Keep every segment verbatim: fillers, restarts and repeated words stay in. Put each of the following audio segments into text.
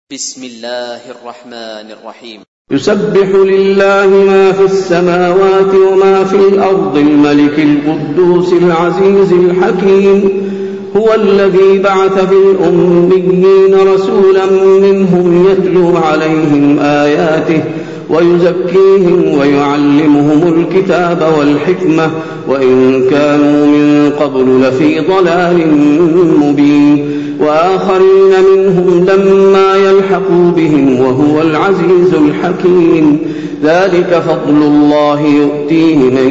بسم الله الرحمن الرحيم. يسبح لله ما في السماوات وما في الأرض الملك القدوس العزيز الحكيم. هو الذي بعث في الأميين رسولا منهم يتلو عليهم آياته ويزكيهم ويعلمهم الكتاب والحكمة وإن كانوا من قبل لفي ضلال مبين، وآخرين منهم لما يلحقوا بهم وهو العزيز الحكيم. ذلك فضل الله يؤتيه من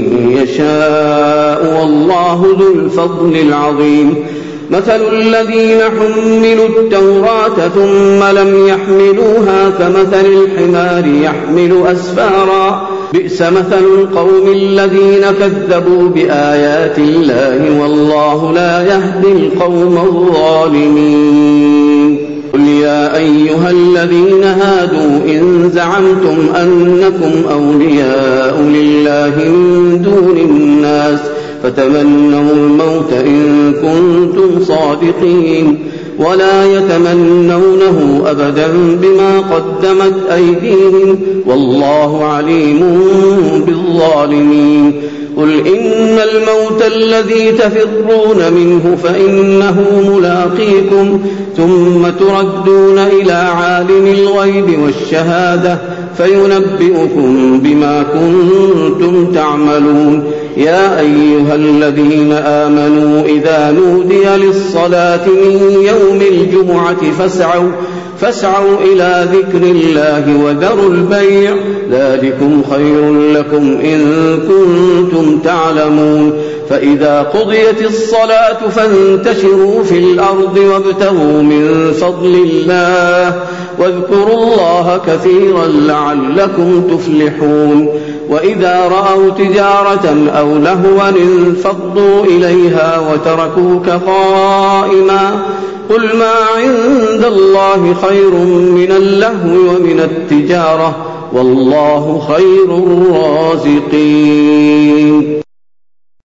يشاء والله ذو الفضل العظيم. مثل الذين حملوا التوراة ثم لم يحملوها كمثل الحمار يحمل أسفارا، بئس مثل القوم الذين كذبوا بآيات الله والله لا يهدي القوم الظالمين. قل يا أيها الذين هادوا إن زعمتم أنكم أولياء لله من دون الناس فتمنوا الموت إن كنتم صادقين، ولا يتمنونه أبدا بما قدمت أيديهم والله عليم بالظالمين. قل إن الموت الذي تفرون منه فإنه ملاقيكم ثم تردون إلى عالم الغيب والشهادة فينبئكم بما كنتم تعملون. يا أيها الذين آمنوا إذا نودي للصلاة من يوم الجمعة فاسعوا, فاسعوا إلى ذكر الله وذروا البيع، ذلكم خير لكم إن كنتم تعلمون. فإذا قضيت الصلاة فانتشروا في الأرض وابتغوا من فضل الله واذكروا الله كثيرا لعلكم تفلحون. وإذا رأوا تجارة أو لهوا انفضوا إليها وتركوك قائما، قل ما عند الله خير من اللهو ومن التجارة والله خير الرازقين.